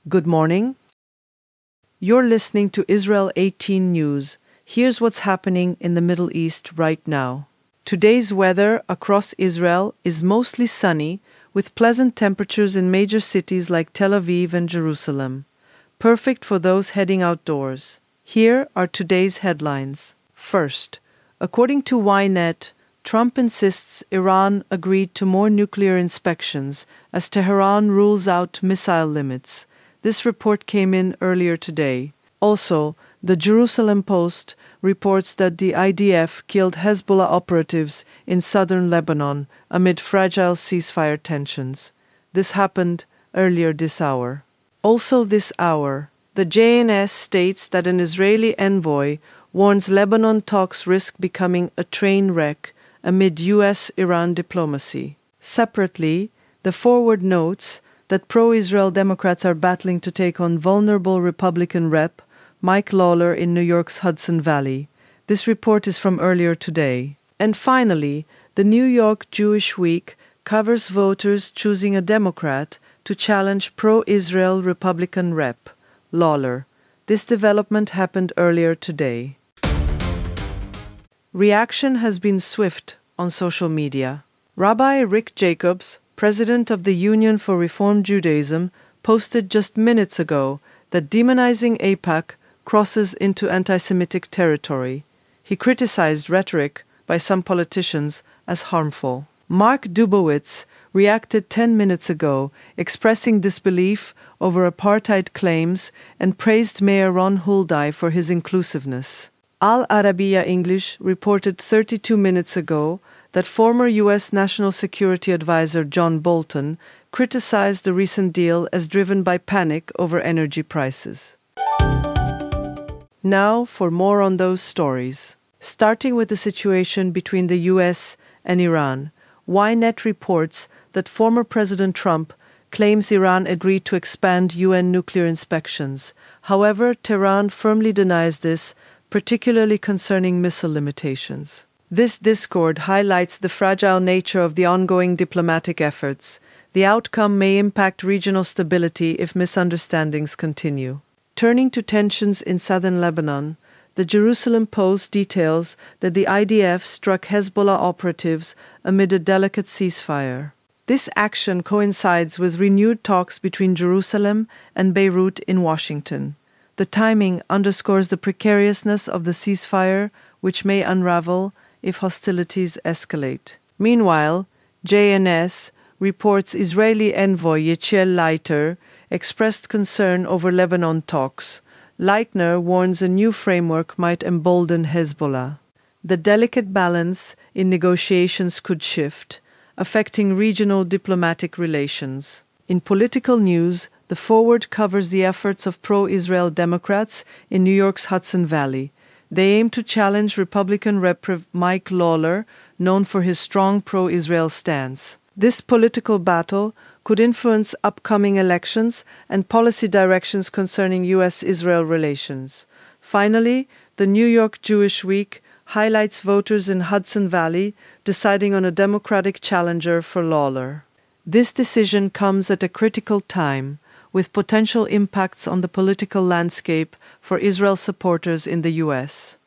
Good morning. You're listening to Israel 18 News. Here's what's happening in the Middle East right now. Today's weather across Israel is mostly sunny, with pleasant temperatures in major cities like Tel Aviv and Jerusalem. Perfect for those heading outdoors. Here are today's headlines. First, according to Ynet, Trump insists Iran agreed to more nuclear inspections as Tehran rules out missile limits. This report came in earlier today. Also, the Jerusalem Post reports that the IDF killed Hezbollah operatives in southern Lebanon amid fragile ceasefire tensions. This happened earlier this hour. Also this hour, the JNS states that an Israeli envoy warns Lebanon talks risk becoming a train wreck amid U.S.-Iran diplomacy. Separately, the Forward notes that pro-Israel Democrats are battling to take on vulnerable Republican Rep. Mike Lawler in New York's Hudson Valley. This report is from earlier today. And finally, the New York Jewish Week covers voters choosing a Democrat to challenge pro-Israel Republican Rep. Lawler. This development happened earlier today. Reaction has been swift on social media. Rabbi Rick Jacobs, president of the Union for Reform Judaism, posted just minutes ago that demonizing AIPAC crosses into anti-Semitic territory. He criticized rhetoric by some politicians as harmful. Mark Dubowitz reacted 10 minutes ago, expressing disbelief over apartheid claims and praised Mayor Ron Hulday for his inclusiveness. Al Arabiya English reported 32 minutes ago that former U.S. National Security Advisor John Bolton criticized the recent deal as driven by panic over energy prices. Now for more on those stories. Starting with the situation between the U.S. and Iran, Ynet reports that former President Trump claims Iran agreed to expand UN nuclear inspections. However, Tehran firmly denies this, particularly concerning missile limitations. This discord highlights the fragile nature of the ongoing diplomatic efforts. The outcome may impact regional stability if misunderstandings continue. Turning to tensions in southern Lebanon, the Jerusalem Post details that the IDF struck Hezbollah operatives amid a delicate ceasefire. This action coincides with renewed talks between Jerusalem and Beirut in Washington. The timing underscores the precariousness of the ceasefire, which may unravel if hostilities escalate. Meanwhile, JNS reports Israeli envoy Yechiel Leiter expressed concern over Lebanon talks. Leitner warns a new framework might embolden Hezbollah. The delicate balance in negotiations could shift, affecting regional diplomatic relations. In political news, the Forward covers the efforts of pro-Israel Democrats in New York's Hudson Valley. They aim to challenge Republican Rep. Mike Lawler, known for his strong pro-Israel stance. This political battle could influence upcoming elections and policy directions concerning U.S.-Israel relations. Finally, the New York Jewish Week highlights voters in Hudson Valley deciding on a Democratic challenger for Lawler. This decision comes at a critical time, with potential impacts on the political landscape for Israel supporters in the U.S.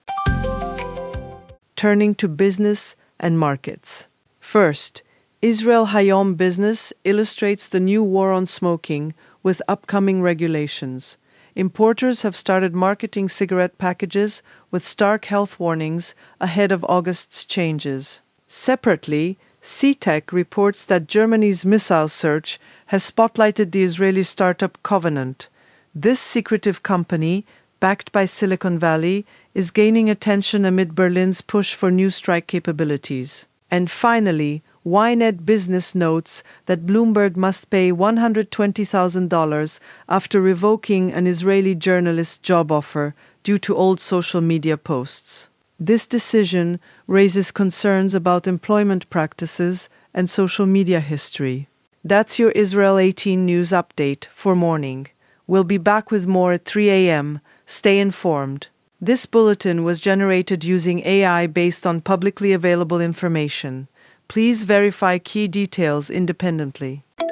Turning to business and markets. First, Israel Hayom Business illustrates the new war on smoking with upcoming regulations. Importers have started marketing cigarette packages with stark health warnings ahead of August's changes. Separately, CTEC reports that Germany's missile search has spotlighted the Israeli startup Covenant. This secretive company, backed by Silicon Valley, is gaining attention amid Berlin's push for new strike capabilities. And finally, Ynet Business notes that Bloomberg must pay $120,000 after revoking an Israeli journalist's job offer due to old social media posts. This decision raises concerns about employment practices and social media history. That's your Israel 18 News update for morning. We'll be back with more at 3 a.m. Stay informed. This bulletin was generated using AI based on publicly available information. Please verify key details independently.